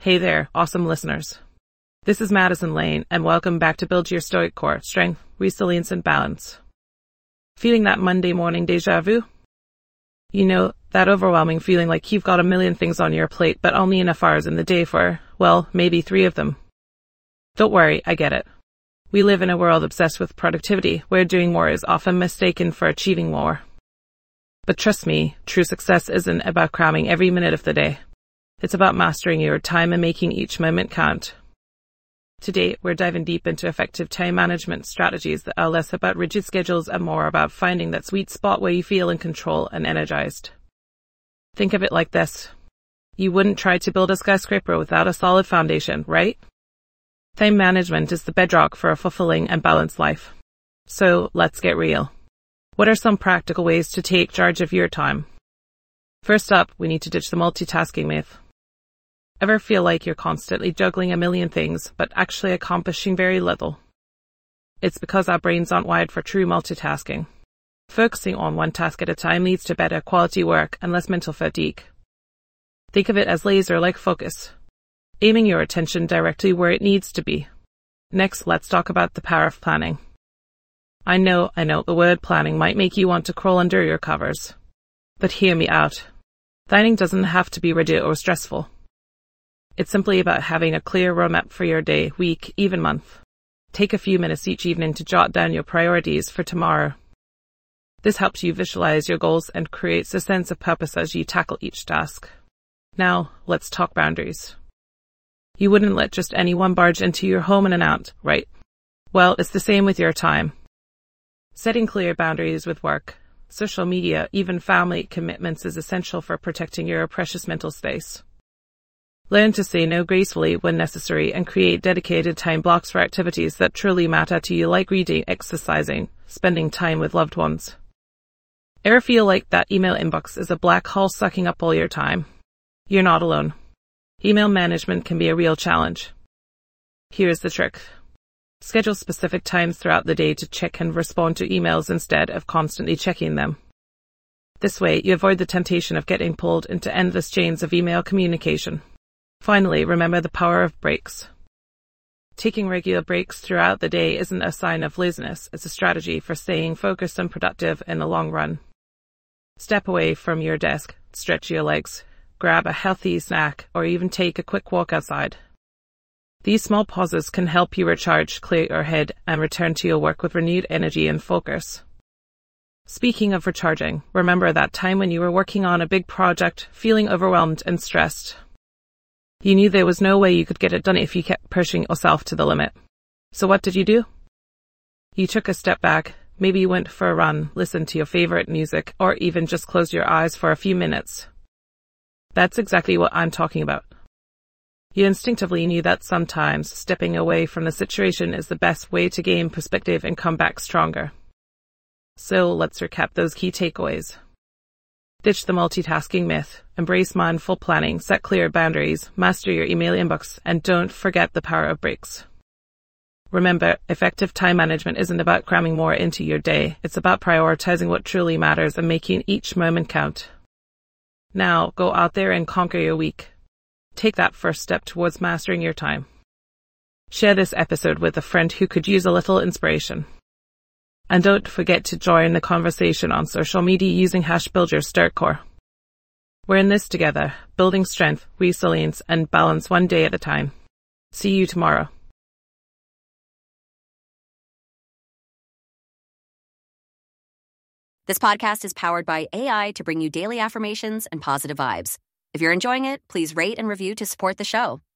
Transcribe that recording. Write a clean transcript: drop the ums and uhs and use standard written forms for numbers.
Hey there, awesome listeners. This is Madison Lane, and welcome back to Build Your Stoic Core, Strength, Resilience, and Balance. Feeling that Monday morning deja vu? You know, that overwhelming feeling like you've got a million things on your plate, but only enough hours in the day for, well, maybe 3 of them. Don't worry, I get it. We live in a world obsessed with productivity, where doing more is often mistaken for achieving more. But trust me, true success isn't about cramming every minute of the day. It's about mastering your time and making each moment count. Today, we're diving deep into effective time management strategies that are less about rigid schedules and more about finding that sweet spot where you feel in control and energized. Think of it like this. You wouldn't try to build a skyscraper without a solid foundation, right? Time management is the bedrock for a fulfilling and balanced life. So, let's get real. What are some practical ways to take charge of your time? First up, we need to ditch the multitasking myth. Ever feel like you're constantly juggling a million things, but actually accomplishing very little? It's because our brains aren't wired for true multitasking. Focusing on one task at a time leads to better quality work and less mental fatigue. Think of it as laser-like focus, aiming your attention directly where it needs to be. Next, let's talk about the power of planning. I know, the word planning might make you want to crawl under your covers. But hear me out. Planning doesn't have to be rigid or stressful. It's simply about having a clear roadmap for your day, week, even month. Take a few minutes each evening to jot down your priorities for tomorrow. This helps you visualize your goals and creates a sense of purpose as you tackle each task. Now, let's talk boundaries. You wouldn't let just anyone barge into your home in and out, right? Well, it's the same with your time. Setting clear boundaries with work, social media, even family commitments is essential for protecting your precious mental space. Learn to say no gracefully when necessary and create dedicated time blocks for activities that truly matter to you, like reading, exercising, spending time with loved ones. Ever feel like that email inbox is a black hole sucking up all your time? You're not alone. Email management can be a real challenge. Here's the trick. Schedule specific times throughout the day to check and respond to emails instead of constantly checking them. This way, you avoid the temptation of getting pulled into endless chains of email communication. Finally, remember the power of breaks. Taking regular breaks throughout the day isn't a sign of laziness, it's a strategy for staying focused and productive in the long run. Step away from your desk, stretch your legs, grab a healthy snack, or even take a quick walk outside. These small pauses can help you recharge, clear your head, and return to your work with renewed energy and focus. Speaking of recharging, remember that time when you were working on a big project, feeling overwhelmed and stressed. You knew there was no way you could get it done if you kept pushing yourself to the limit. So what did you do? You took a step back, maybe you went for a run, listened to your favorite music, or even just closed your eyes for a few minutes. That's exactly what I'm talking about. You instinctively knew that sometimes stepping away from the situation is the best way to gain perspective and come back stronger. So let's recap those key takeaways. Ditch the multitasking myth, embrace mindful planning, set clear boundaries, master your email inbox, and don't forget the power of breaks. Remember, effective time management isn't about cramming more into your day, it's about prioritizing what truly matters and making each moment count. Now, go out there and conquer your week. Take that first step towards mastering your time. Share this episode with a friend who could use a little inspiration. And don't forget to join the conversation on social media using #BuildYourStoicCore. We're in this together, building strength, resilience, and balance one day at a time. See you tomorrow. This podcast is powered by AI to bring you daily affirmations and positive vibes. If you're enjoying it, please rate and review to support the show.